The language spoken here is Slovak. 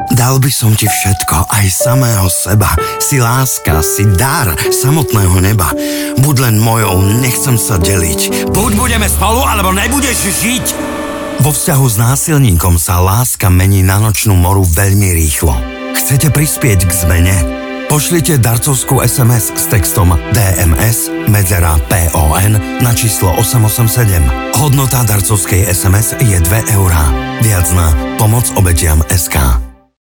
Dal by som ti všetko, aj samého seba. Si láska, si dar samotného neba. Buď len mojou, nechcem sa deliť. Buď budeme spolu, alebo nebudeš žiť. Vo vzťahu s násilníkom sa láska mení na nočnú moru veľmi rýchlo. Chcete prispieť k zmene? Pošlite darcovskú SMS s textom DMS PON na číslo 887. Hodnota darcovskej SMS je 2 eurá. Viac na pomocobetiam.sk.